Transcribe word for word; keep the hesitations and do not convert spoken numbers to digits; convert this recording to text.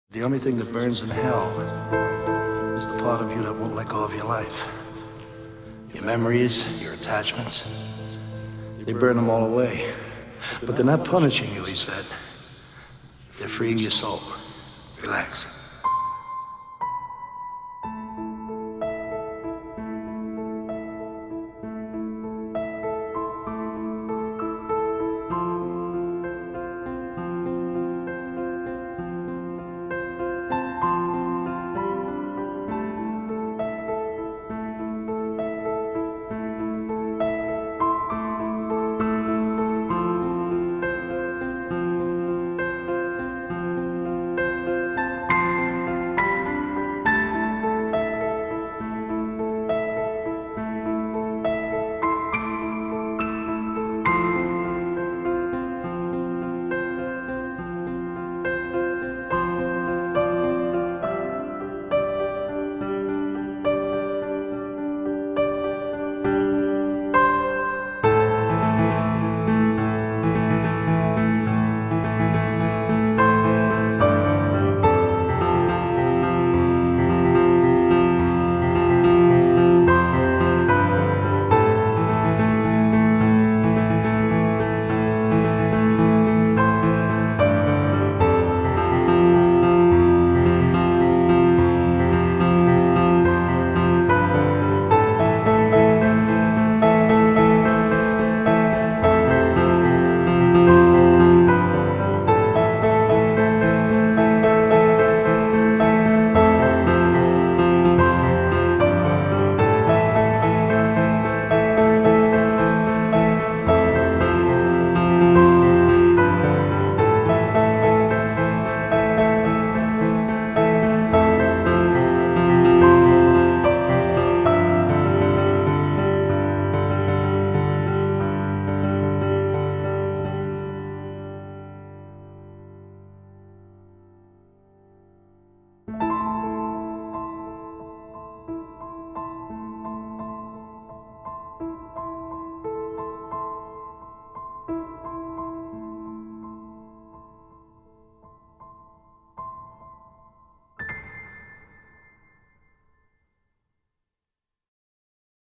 The only thing that burns in hell is the part of you that won't let go of your life. Your memories, your attachments, they burn them all away. But they're not punishing you, he said. They're freeing your soul. Relax.